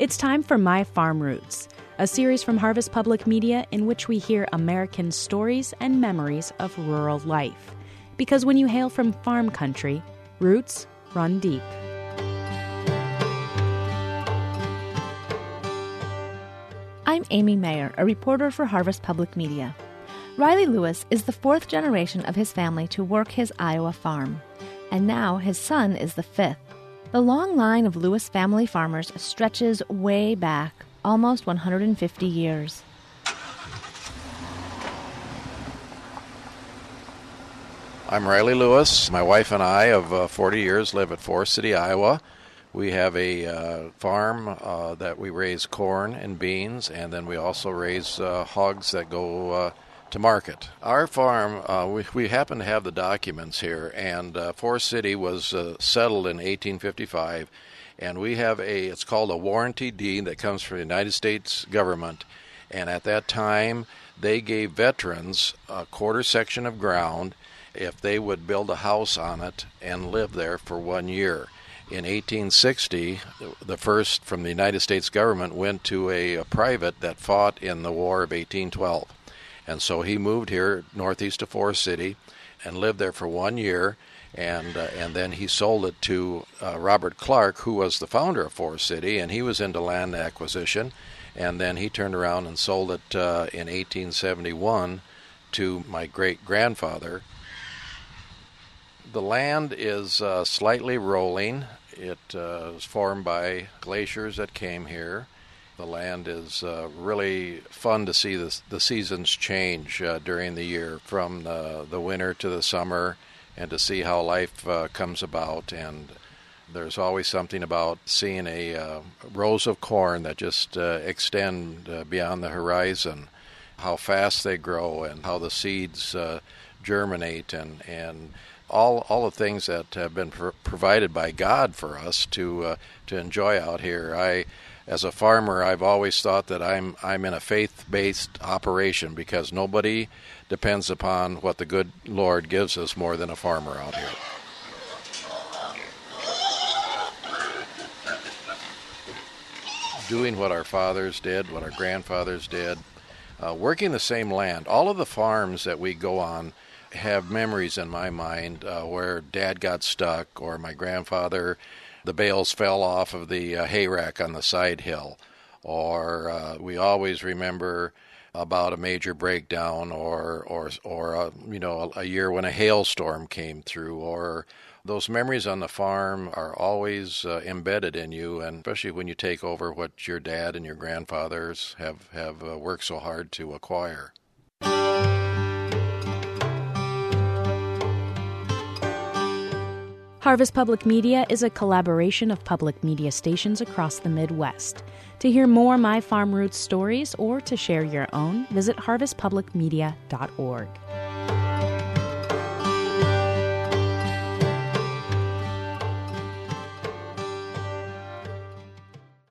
It's time for My Farm Roots, a series from Harvest Public Media in which we hear American stories and memories of rural life. Because when you hail from farm country, roots run deep. I'm Amy Mayer, a reporter for Harvest Public Media. Riley Lewis is the fourth generation of his family to work his Iowa farm, and now his son is the fifth. The long line of Lewis family farmers stretches way back, almost 150 years. I'm Riley Lewis. My wife and I of 40 years live at Forest City, Iowa. We have a farm that we raise corn and beans, and then we also raise hogs that go to market. Our farm, we happen to have the documents here, and Forest City was settled in 1855, and we have it's called a warranty deed that comes from the United States government, and at that time they gave veterans a quarter section of ground if they would build a house on it and live there for 1 year. In 1860, the first from the United States government went to a private that fought in the War of 1812. And so he moved here northeast of Forest City and lived there for 1 year, and then he sold it to Robert Clark, who was the founder of Forest City, and he was into land acquisition, and then he turned around and sold it in 1871 to my great-grandfather. The land is slightly rolling. It was formed by glaciers that came here. The land is really fun to see the seasons change during the year, from the winter to the summer, and to see how life comes about. And there's always something about seeing a rows of corn that just extend beyond the horizon, how fast they grow and how the seeds germinate, and all the things that have been provided by God for us to enjoy out here. As a farmer, I've always thought that I'm in a faith-based operation, because nobody depends upon what the good Lord gives us more than a farmer out here. Doing what our fathers did, what our grandfathers did, working the same land. All of the farms that we go on have memories in my mind where Dad got stuck, or my grandfather, the bales fell off of the hay rack on the side hill, or we always remember about a major breakdown, or a year when a hailstorm came through. Or those memories on the farm are always embedded in you, and especially when you take over what your dad and your grandfathers have worked so hard to acquire. Harvest Public Media is a collaboration of public media stations across the Midwest. To hear more My Farm Roots stories or to share your own, visit harvestpublicmedia.org.